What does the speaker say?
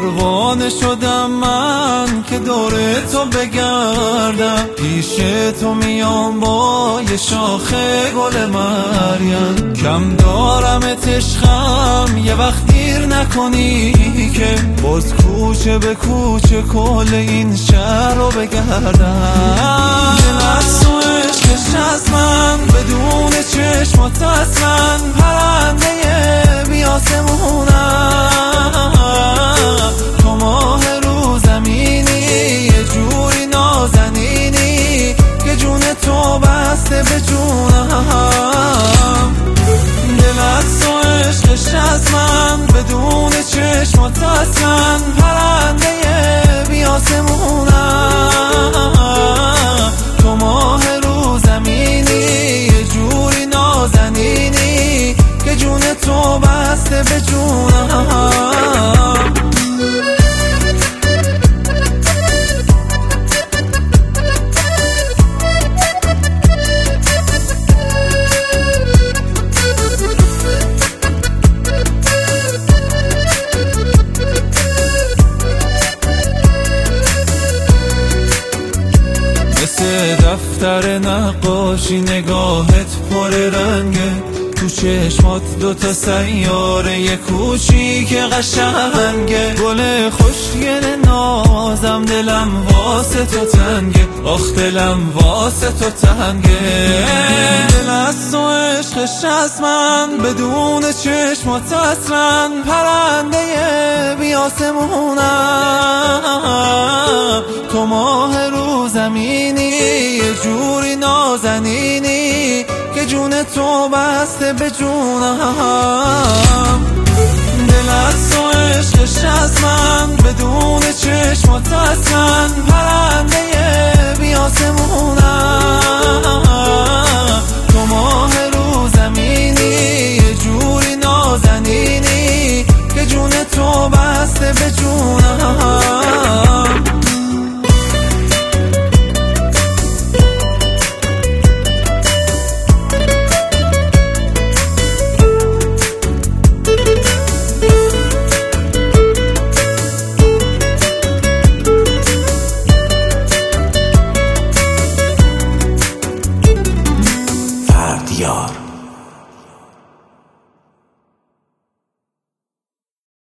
پروانه شدم من که دور تو بگردم، پیش تو میام با یه شاخه گل مریم. کم دارمت عشقم یه وقت دیر نکنی که باز کوچه به کوچه کل این شهر رو بگردم. دل از تو عشقش از من بدون چشمات اصلا پرنده بی آسمونم. تو ماه رو زمینی یه جوری نازنینی که جون تو بسته به جونم. دل از تو عشقش از من بدون چشمات اصلا پرنده بی آسمونم. تو ماه رو زمینی یه جوری نازنینی که جون تو بسته به جونم. مثل دفتر نقاشی نگاهت پر رنگه، تو چشمات دوتا سیاره یه کوچیک قشنگه. گل خوشگل نازم دلم واسه تو تنگه، آخ دلم واسه تو تنگه. دل از تو عشقش از من بدون چشمات اصلا پرنده بی آسمونم. تو ماه رو زمینی یه جوری نازنینی که جون تو بسته به جونم. دل از تو عشقش از من بدون چشمات اصلا